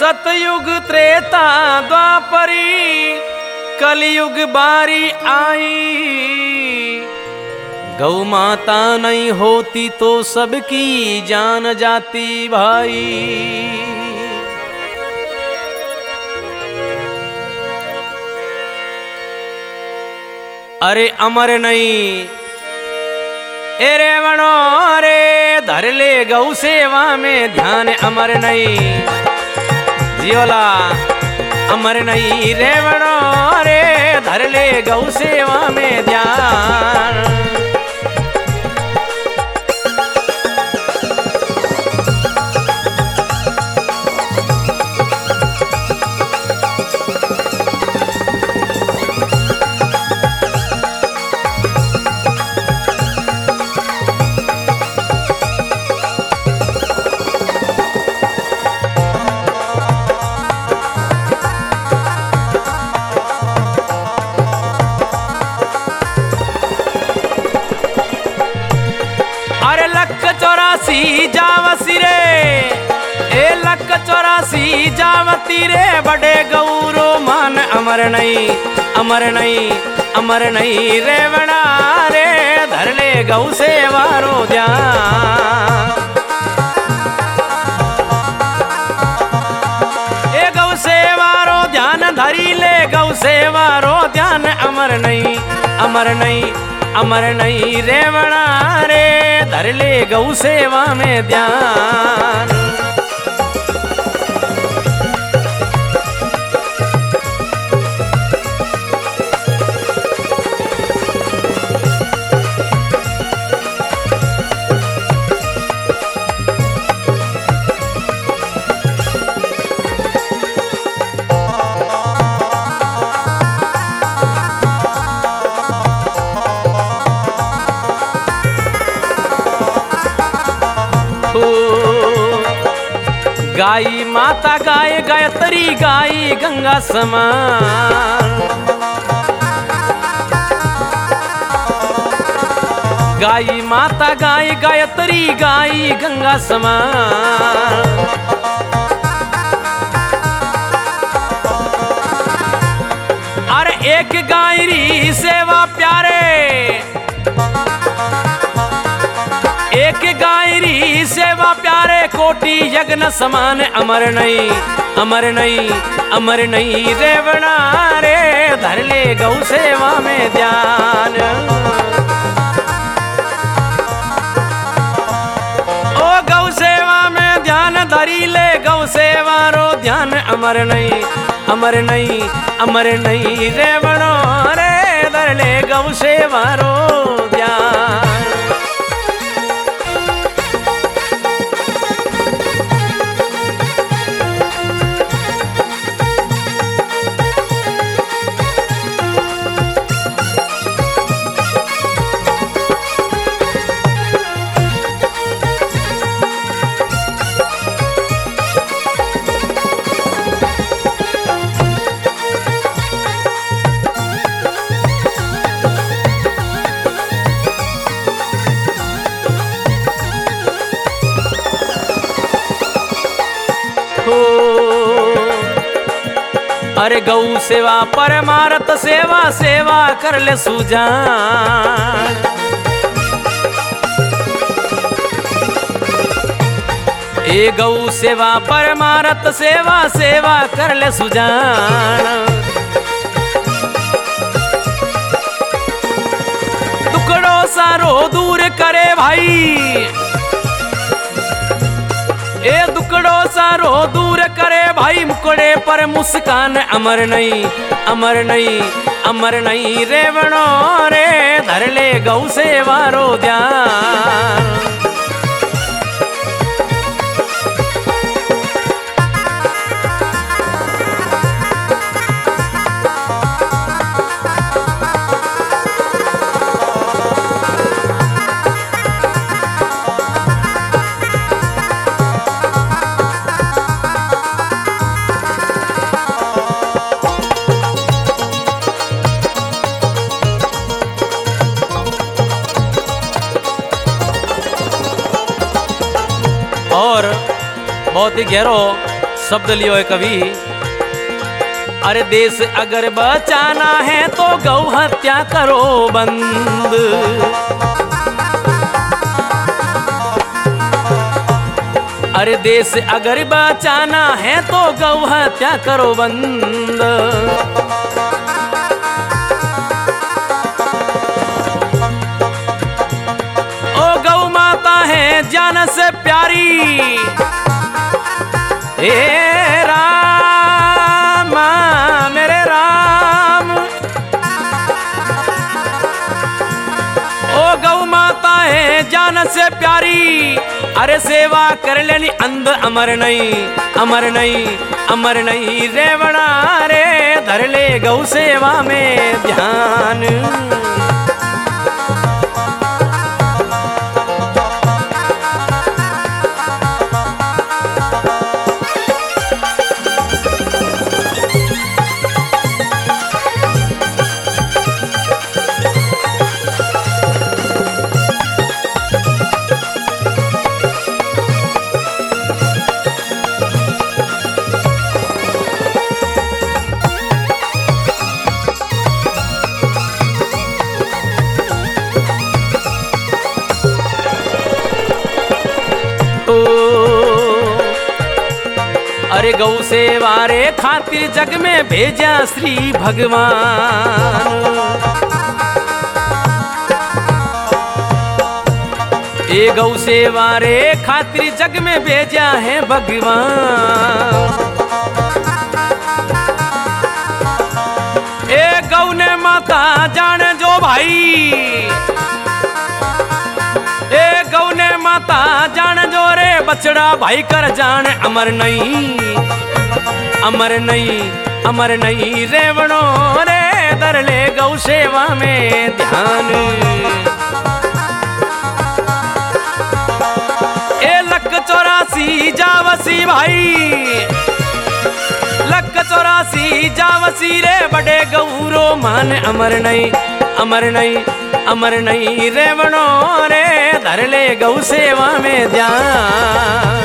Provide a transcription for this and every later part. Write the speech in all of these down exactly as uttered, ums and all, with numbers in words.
सतयुग त्रेता द्वापरी कलयुग बारी आई। गौ माता नहीं होती तो सबकी जान जाती भाई। अरे अमर नहीं एरे वणो रे धर ले गौ सेवा में ध्यान। अमर नहीं जियोला अमर नहीं रे वणो रे धर ले गौ सेवा में ध्यान। चौरासी जावसी रे ए लख चौरासी जावती रे बड़े गौरो मान। अमर नहीं अमर नहीं अमर नहीं रे वणा रे धर ले गौ सेवारो ध्यान। ए गौ सेवारो ध्यान धरी ले गौ सेवारो ध्यान। अमर नहीं अमर नहीं अमर नहीं रे वणा रे धर ले गौ सेवा में ध्यान। गाई माता गाय गायत्री गाई गंगा समान। गाई माता गाय गायत्री गाई गंगा समान। अरे एक गायरी सेवा प्यारे एक गायरी सेवा प्यारे कोटि यज्ञ समान। अमर नहीं अमर नहीं अमर नहीं रे वणा रे धर ले गौ सेवा में ध्यान। ओ गौ सेवा में ध्यान धरी ले गौ सेवा रो ध्यान। अमर नहीं अमर नहीं अमर नहीं रे वणो रे धर ले गौ सेवा रो ध्यान। अरे गौ सेवा परमारथ सेवा सेवा कर ले सुजान। ए गौ सेवा परमारथ सेवा सेवा कर ले सुजान। टुकड़ो सारो दूर करे भाई ए दुकड़ो सारो दूर करे भाई मुकड़े पर मुस्कान। अमर नहीं अमर नहीं अमर नहीं रे वणो रे धर ले गौ सेवारो ध्यान। बहुत ही गहरो शब्द लियो है कवि। अरे देश अगर बचाना है तो गौ हत्या करो बंद। अरे देश अगर बचाना है तो गौ हत्या करो बंद। ओ गौ माता है जान से प्यारी, हे राम मेरे राम। ओ गौ माता है जान से प्यारी, अरे सेवा कर लेनी अंध अमर नहीं, अमर नहीं, अमर नहीं रेवणा रे। धर ले गौ सेवा में ध्यान। अरे गौ सेवा रे खातिर जग में भेजा श्री भगवान। ए गौ सेवा रे खातिर जग में भेजा है भगवान। ए गौ ने माता जाने जो भाई, ए गौ ने माता जान जो रे बछड़ा भाई कर जान अमर नहीं, अमर नहीं, अमर नहीं रेवणो रे। धर ले गौ सेवा में ध्यान। ए लख चौरासी जावसी भाई, लख चौरासी जावसी रे बड़े गौरो मान अमर नहीं, अमर नहीं, अमर नहीं रेवणो रे। धर ले गौ सेवा में ध्यान।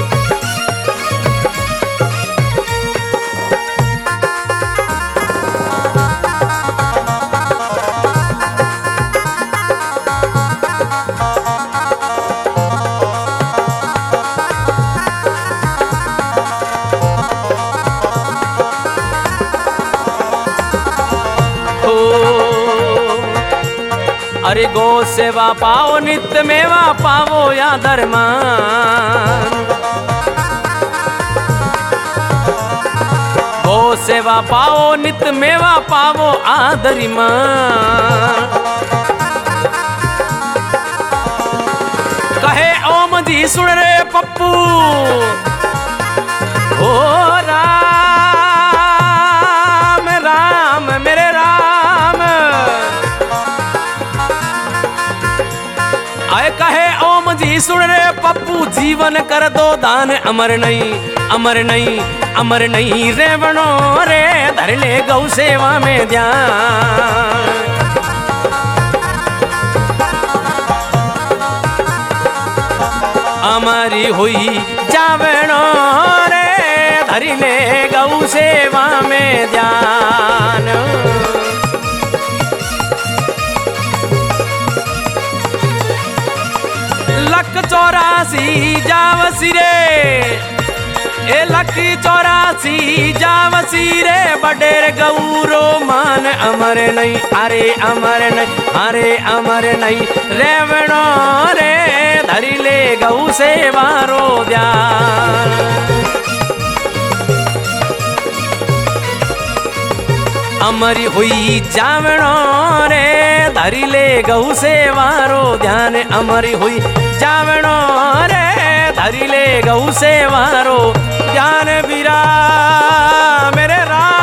अरे गौ सेवा पाओ नित्य मेवा पावो या धर्मान। गौ सेवा पाओ नित्य मेवा पावो आदरिमान। कहे ओम जी सुन रे पप्पू, ओ राम राम मेरे राम। आए कहे ओम जी सुन रे पप्पू, जीवन कर दो दान अमर नहीं, अमर नहीं, अमर नहीं रेवणो रे। धर ले गौ सेवा में ध्यान। अमरी हुई जावणो रे, धर ले गौ सेवा में ध्यान। लख चौरासी जावसी रे, ए लख चौरासी जावसी रे बडेर गौरो मान अमर नहीं, अरे अमर नहीं, अरे अमर नहीं रेवणो रे। धरी ले गौ सेवा रो ध्यान। अमरी हुई जावणो रे, धरी ले गौ सेवा रो ध्यान। अमरी हुई जावणो रे, धरी ले गौ सेवा रो ध्यान। बीरा मेरे राम।